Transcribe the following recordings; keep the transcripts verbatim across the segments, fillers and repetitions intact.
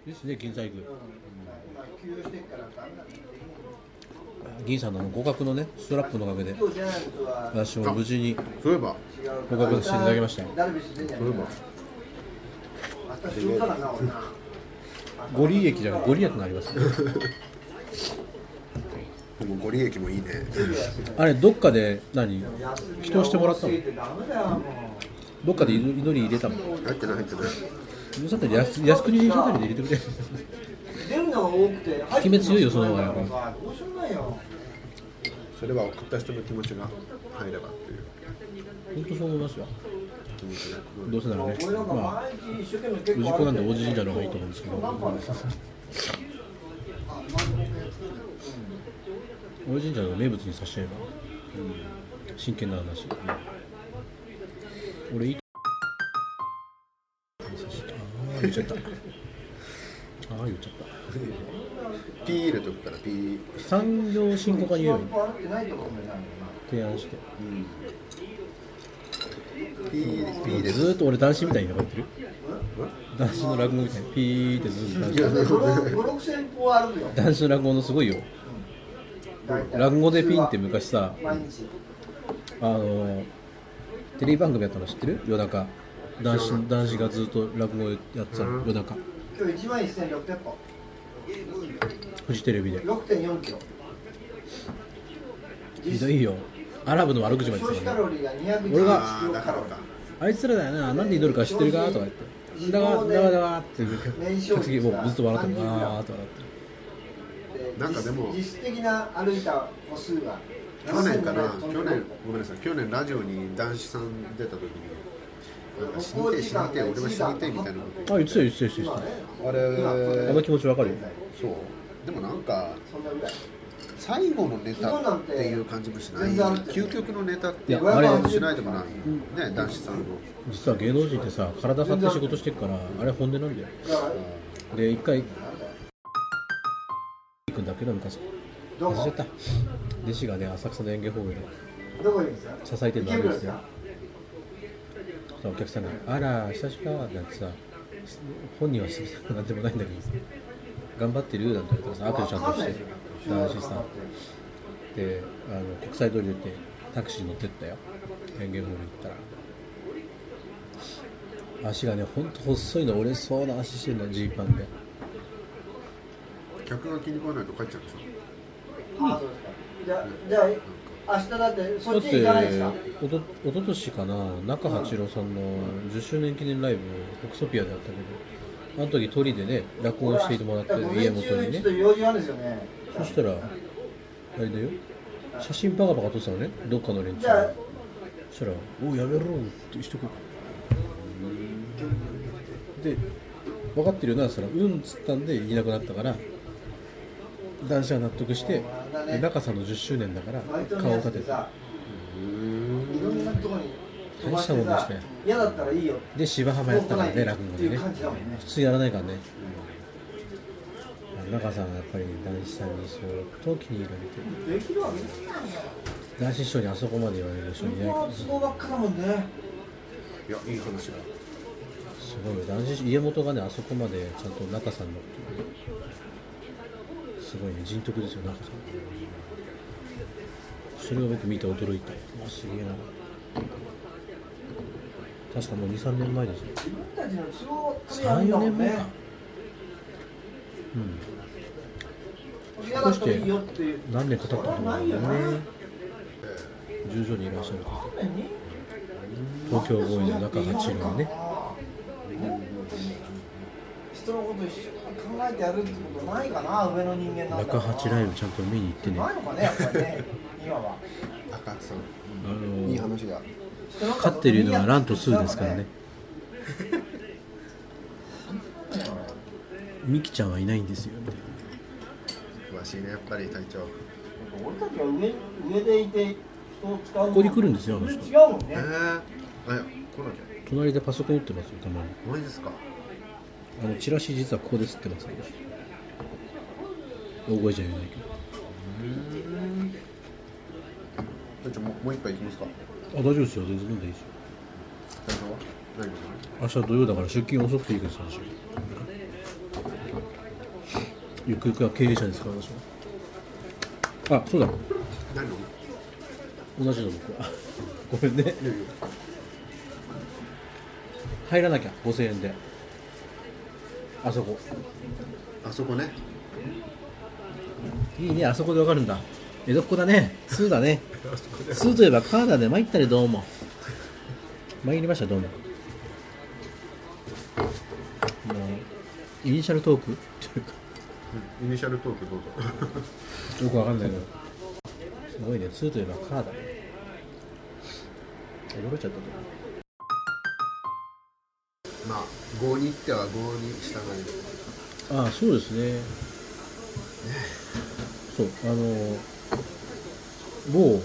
ですね、銀細工。銀さんの互角のね、ストラップのおかげで私も無事にそういえば互角していただきました。 そういえばご利益じゃない、ご利益になりますね。 もうご利益もいいね。 あれどっかで何祈祷してもらったの？どっかで祈り入れたの？ 入ってない入ってない。 うさんって靖国神社あたりで入れてくれ。決め強いよその方がやっぱ。 それは送った人の気持ちが入ればっていう。 本当そう思いますよ。どうせならね、まあ氏子なんで王子神社の方がいいと思うんですけど。王子神社の名物にさしちゃえば、うん、真剣な話。俺いい。言っちゃった。ああ言っちゃった。 ピー入れとくからピー。 産業振興課に言えばいい。提案して。うん、ピーピーでずーっと俺男子みたいに言ってる。男子の落語みたいにピーってずっと男子。男子の落語のすごいよ。落語でピンって昔さ、あのテレビ番組やったの知ってる？夜中男子男子がずっと落語やってたの、夜中。今日いちまんせんろっぴゃくほん。フジテレビで。ろくてんよんキロ。ひどいよ。アラブの悪口まで言ってたのね。俺があいつらだよな、なんで祈るか知ってるかとか言って。だがだがだがって次もうずっと笑ってる。あーって笑ってる。 なんかでも実質的な歩いた歩数が去年かな、去年ごめんなさい、去年ラジオに男子さん出た時になんか死にてえ死にてえ俺は死にてえみたいなこと。 あ、言ってた言ってた言ってた。 あれあの気持ちわかるよ。 そう。でもなんか最後のネタっていう感じもしない。究極のネタっていう感じもしないでもないね、男子さんの。 実は芸能人ってさ、体張って仕事してるから、あれ本音なんだよ。で一回。行くんだけど昔忘れちゃった。弟子がね、浅草の園芸ホールで支えてるのあるんですよ。お客さんがあら久しぶりだなんてさ、本人は久々なんでもないんだけどさ、頑張ってるなんて言ったらさ、アクリちゃんとして男子さで、あの国際通り出てタクシー乗ってったよ。園芸ホール行ったら足がね、ほんと細いの、折れそうな足してるの、ジーパンで。 客が気に食わないと帰っちゃうでしょ。 ああ、そうですか。じゃあ、じゃあ明日だってそっちに行かないですか。 おとおととしかな、中八郎さんのじゅっしゅうねん記念ライブを北ソピアでやったけど、あの時鳥でね落語をしていてもらって家元にね。そしたらあれだよ、写真バカバカ撮ってたのね、どっかの連中。そしたらおうやめろって一言で、分かってるよな、そらうんっつったんでいなくなったから、男子は納得して、で中さんのじゅっしゅうねんだから顔を立てて、大したもんでしたよ。で芝浜やったからね、落語でね。普通やらないからね。中さんはやっぱり男子さんに相当気に入られてる。男子師匠にあそこまで言われる人いないから。 すごばっかだもんね。 いや、いい話だ。 すごいよ、男子家元がね、あそこまでちゃんと中さんのすごいね、人徳ですよ、中さん。それを僕見て驚いた。あ、すげえな。確かもうに、さんねんまえですよ。さん、よねんまえか。うん。引っ越して何年か経ったと思うんだよね。十条にいらっしゃる方、東京ボーイの中八郎ね。 人のこと一緒に考えてやるってことないかな、上の人間なんだ中八ライブちゃんと見に行ってね。 ないのかね、やっぱりね、今は。 高橋さん、 あのー、 いい話が。 飼ってるのはランとスーですからね。ミキちゃんはいないんですよみたいな。詳しいね、やっぱり隊長。 俺たちは上上でいて人を使う。 ここに来るんですよ、あの人。 違うもんね。 えー、あ、いや、来なきゃ。 隣でパソコン打ってますよ、たまに。 マジですか。 あのチラシ実はここで吸ってますね。大声じゃ言えないけど。じゃあもうもう一杯いきますか。 あ、大丈夫ですよ、全然飲んでいいですよ。 何ですか。 明日土曜だから出勤遅くていいです、私。 ゆくゆくは経営者ですから私は。あ、そうだ、 何の同じの僕はごめんね。入らなきゃごせんえんで、あそこあそこね、 いいね、あそこでわかるんだ。江戸っ子だね、通だね。通といえばカーダで参ったりどうも参りましたどうも。もうイニシャルトークっていうか、 イニシャルトークどうぞよくわかんないけど、すごいね、通といえばカーダね。驚いちゃったと。 まあ郷に行っては郷に従い。 ああ、そうですね。そう、あの某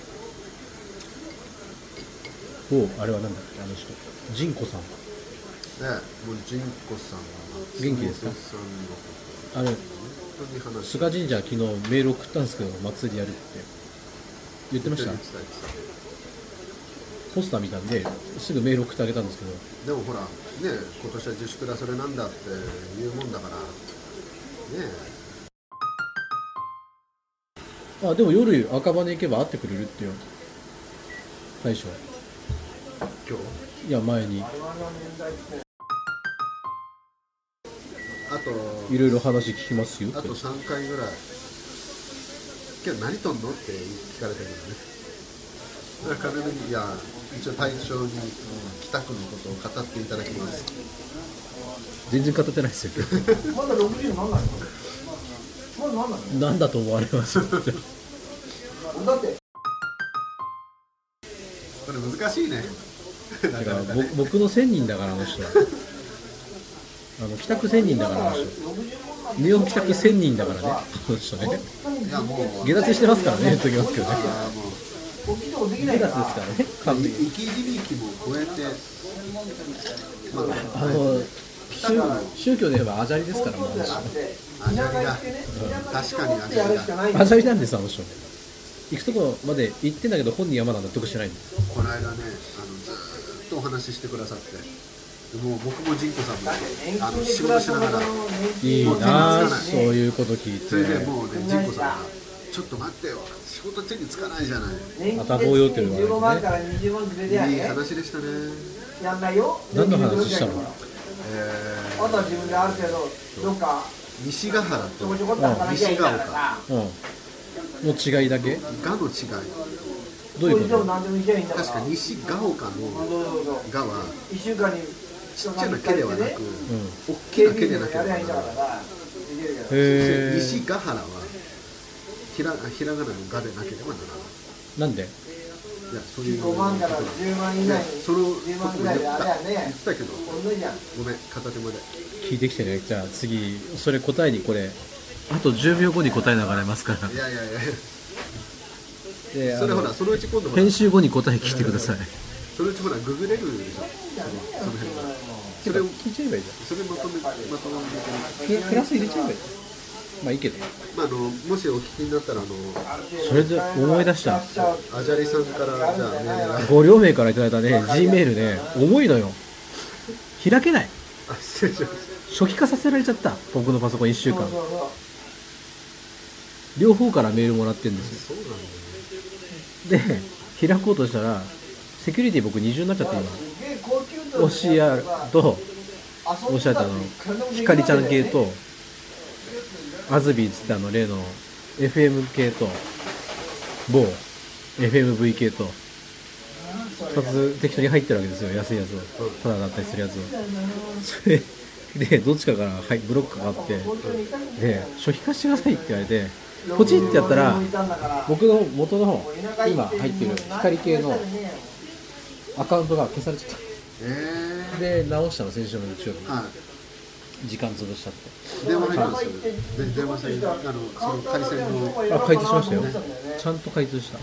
某あれはなんだっけ、あの人、ジンコさん。 ね、もうジンコさんは元気ですか？ さんのことあれ、 本当に話菅神社昨日メール送ったんですけど、祭りやるって言ってました。 言ってた言ってたポスター見たんですぐメール送ってあげたんですけど、 でもほらね、今年は自粛だそれなんだって言うもんだからね。 あ、でも夜赤羽行けば会ってくれるってよ、大将。 今日いや前にあといろいろ話聞きますよって。 あとさんかいぐらい今日何とんのって聞かれてるよね。だから彼女にいや一応大将に北区のことを語っていただきます。 全然語ってないですよまだろくじゅうなんないの？まだなんないの？ なんだと思われますよだってこれ難しいね。 だから僕僕のせんにんだからあの人、あの北区せんにんだからあの人、ニューヨーク北区せんにんだからね、あの人ね。 いやもう下脱してますからね、言っときますけどね。 あもう大きいとこできな下いから脱ですからね、完璧に。 生き字引も超えて、まあ、 あの宗、宗教で言えばアジャリですから、もうあの人。 アジャリだ、確かにアジャリだ。 アジャリなんです、あの人。行くとこまで行ってんだけど、本人はまだ納得してないんです。 この間ね、あのずーっとお話ししてくださって、もう僕もジンコさんもあの仕事しながら、 いいなぁ、そういうこと聞いて。 それでもうね、ジンコさんが、ちょっと待ってよ、仕事手につかないじゃない。 あたぼうよっていうのがあるんですね。 いい話でしたね。 やんないよ。 何の話したの？ えあとは自分である程度どっかー、西ヶ原とちょこちょこっと働きゃいいんだからさ。 うんの違いだけ？ ガの違い。 どういうこと？ 何でもいいじゃいいんだから。 確か西ヶ丘のガは一週間にちっちゃな毛ではなく、 うん、 大きな毛でなければならない。 へー。 西ヶ原はひらひらがなのガでなければならない。 なんで？ いや、そういうごまんからじゅうまん以内にそのじゅうまんぐらいであれやね。 言ってたけど、 同じじゃん。 ごめん、片手まで。 聞いてきてね。じゃあ次、それ答えにこれ、あとじゅうびょうごに答え流れますから。 いやいやいや、 でそれほら、そのうち今度ほら編集後に答え聞いてください。 そのうちほら、ググれるでしょ、その辺は。それを聞いちゃえばいいじそれまとめまとめてゃん。プラス入れちゃえばいい。まあいいけど。 まあ、あのもしお聞きになったらあのそれで思い出した。 アジャリさんからじゃあメールがご両名からいただいたね、G メールね、重いのよ。開けない。 あ失礼しまし初期化させられちゃった。僕のパソコンいっしゅうかん。両方からメールもらってるんですた。そうなんだよね。 よ。で、開こうとしたら、セキュリティ僕二重になっちゃって今。オシアと、おっしゃったあの、ひかりちゃん系と、アズビーつってあの例の エフエム 系と、某 エフエムブイ 系と、ふたつ適当に入ってるわけですよ、安いやつを。ただだったりするやつを。それで、どっちかから、はい、ブロックかかって、で、初期化してくださいって言われて、ポチってやったら、僕の元の今入ってる光系のアカウントが消されちゃった。 えで、直したの、先週の日曜日。 ー、はい。 時間潰しちゃって。 電話入ってますよ。で電話してあのその回線のあ、開通しましたよ。ちゃんと開通した。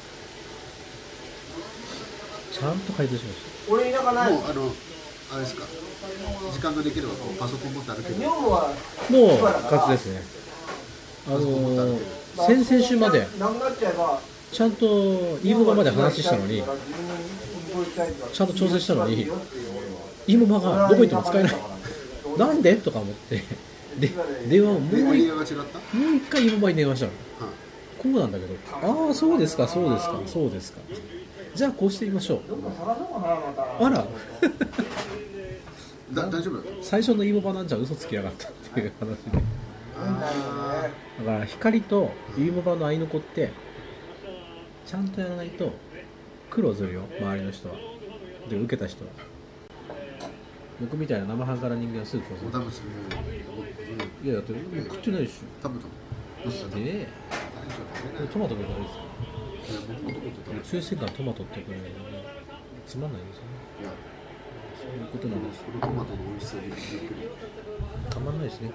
ちゃんと開通しまし俺田舎ない。 もうあのあれですか。時間ができればこうパソコン持って歩ける。 女房はた。もう活ですね。あのー、先々週までなくなっちゃえばちゃんとイーモバまで話したのに、ちゃんと調整したのに、イーモバがどこ行っても使えない。なんでとか思ってで電話をもう一電話が違った？ もう一回芋場に電話したの、 はい、 こうなんだけど、ああそうですかそうですかそうですか、じゃあこうしてみましょう。あらだ大丈夫？ 最初の芋場なんじゃ嘘つきやがったっていう話で、 あだから光と芋場の合いの子ってちゃんとやらないと苦労するよ、周りの人は。で受けた人は、僕みたいな生半可な人間はすぐこうする。 おだぶする。 いやだってもう食ってないでしょ。 食べたの？どうしたの？ でねこれトマトくらいですよ。 いや僕もともと食べた。 中性感トマトってくらいつまんないですよね。 いやそういうことなんです。 このトマトの美味しさでびっくり。 たまんないですね。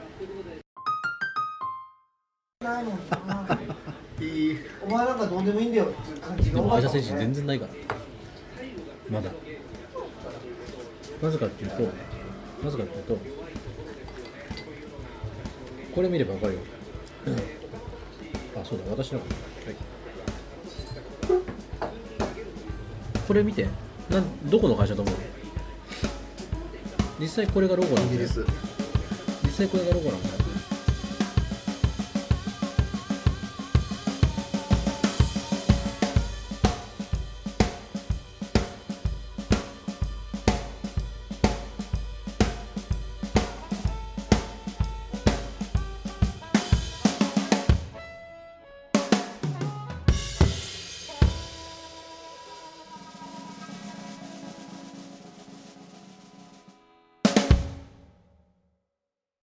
いい。 お前なんかどうでもいいんだよっていう感じがでも多かったね。 愛車選手全然ないからまだ。なぜかっていうとなぜかっていうとこれ見ればわかるよ、うん、あそうだ私の、はい、これ見てなんどこの会社だと思う？実際これがロゴなんだよ。 イギリス。 実際これがロゴなんだよ。